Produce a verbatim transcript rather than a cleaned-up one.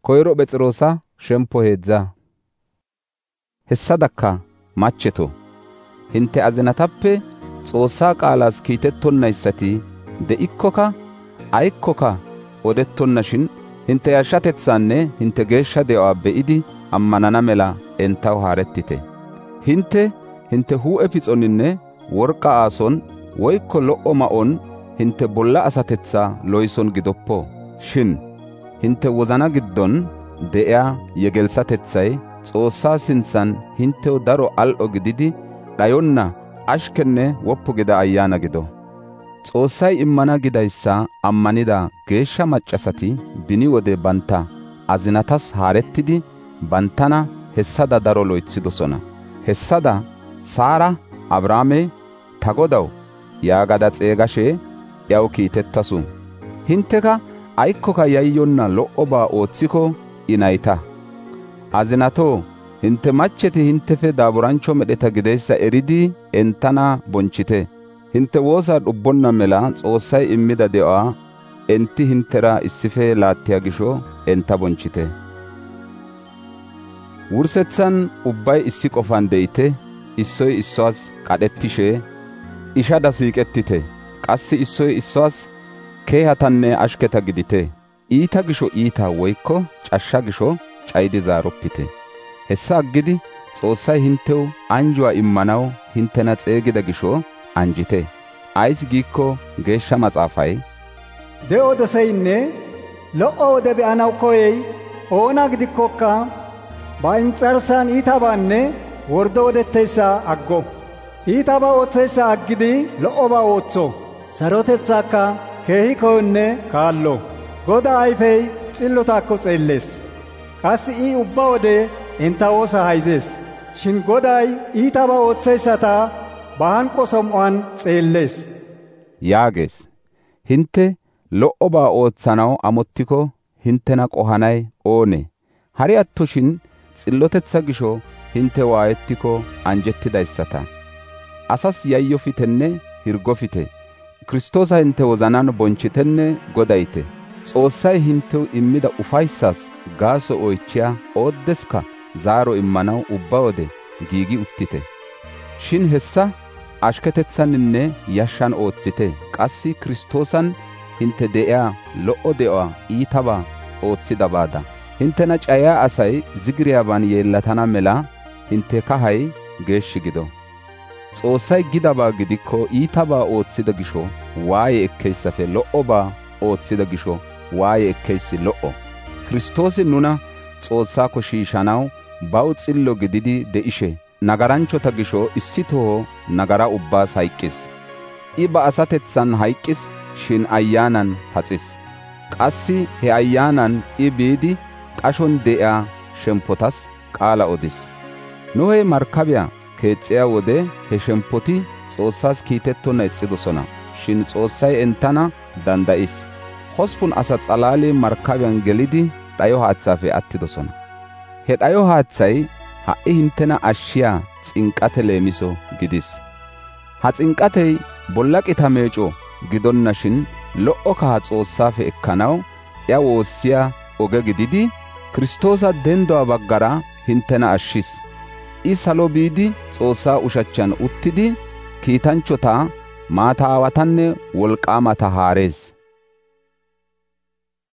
Koyro Phexroosa shempo heedza. Hessadakka macheto, hinte azinatappe Xoossaa qaalas kiitettonnayssati de'ikkoka aykkoka odettonnashin hinte yashshatetsaanne hinte geeshsha de'uwa be'idi ammanana mela entaw haarettite. Hinte hinte hu'e pixoninne worqa aason woykko lo'o ma'on hinte bolla asatetsaa loyson gidoppo. Shin hinte wozana giddon de'iya yegelsatethay Xoossaa sinthan hintew daro al'o gididi dhayonna ashkenne woppu gida ayyaana gido. Xoossay immana gidayssa ammanida geeshsha maccasati bini wode banta azinatas haarettidi bantana hessada daro loythidosona. Hessada Saara Abrahaame ta godaw yaagada xeegashe yaw kiitettasu. Hinteka aykkoka yayyonna lo'obaa ooththiko I nayta. Azinatoo, hinte macheti hintefe daaburancho medheta gideyssa eridi entana bonchite. Hinte woosa dhubbonna mela Xoossay immida de'uwa enti hintera issife laattiya gisho enta bonchite. Wursethan ubbay issi qofan de'ite, issoy issuwas qadhettishe ishada siiqettite. Qassi issoy issuwas keehatanne ashketa gidite. Iita gisho iita woykko cashsha gisho cayidi zaaroppite. Hessa aggidi Xoossay hintew anjuwa immanaw hintena xeegida gisho anjite. Ays giikko geeshsha maxaafay, de'o doseynne lo'o wode be'anaw koyey oona gidikkokka ba inxarsan iitabaanne wordo odetteyssa aggo. Iitabaa ooththeyssa aggidi lo'obaa ootho. Sarotetsaakka keehi koyonne kaallo. Godaa ayfey xillotaakko xeellees. Qassi I ubba wode enta woosa hayzees. Shin Goday iitabaa ooththeyssata ba hanqo som''uwan xeellees yaagees. Hinte lo'obaa ooththanaw amottiko hintena qohanay oonee? Hari attoshin xillotetsa gisho hinte waayettiko anjettidayssata. Asas yayyofitenne hirgofite. Kiristoosa hinte wozanan bonchitenne godayte. Xoossay hintew immida ufayssas gaaso oychiya ooddeska zaaro immanaw ubba wode giigi uttite. Shin hessa ashketetsaninne yashshan ooththite. Qassi Kiristoosan hinte de'iya lo'o de'uwa iitabaa oothidabaada hintena cayiya asay zigiriyaaban yeellatana mela hinte kahay geeshshi gido. Xoossay gidabaa gidikko iitabaa ooththida gisho waaye ekkeyssafe lo'obaa ooththida gisho waaye ekkeyssi lo'o. Kiristoosi nuna Xoossaakko shiishanaw baw xillo gididi de'ishe nagaranchota gisho issi toho nagara ubbaas hayqqis. I ba asatetsan hayqqis, shin ayyaanan paxis. Qassi he ayyaanan I biidi qashon de'iya shemppotas qaala odis. Nohey markabiyaa keexxiya wode he shemppoti Xoossaas kiitettonna ixxidosona. Shin Xoossay entana danda'is. Hospun asa xalaali markabiyan gelidi dhayo haathaafe attidosona. He dhayo haathay ha'i hintena ashshiya xinqate leemiso gidis. Ha xinqatey bolla qita meeco gidonnashin lo'o kaha Xoossaafe ekkanaw iya woossiya oge gididi Kiristoosa denduwa baggara hintena ashshis. I salo biidi Xoossaa ushachchan uttidi kiitanchota, maata aawatanne wolqaamata haarees.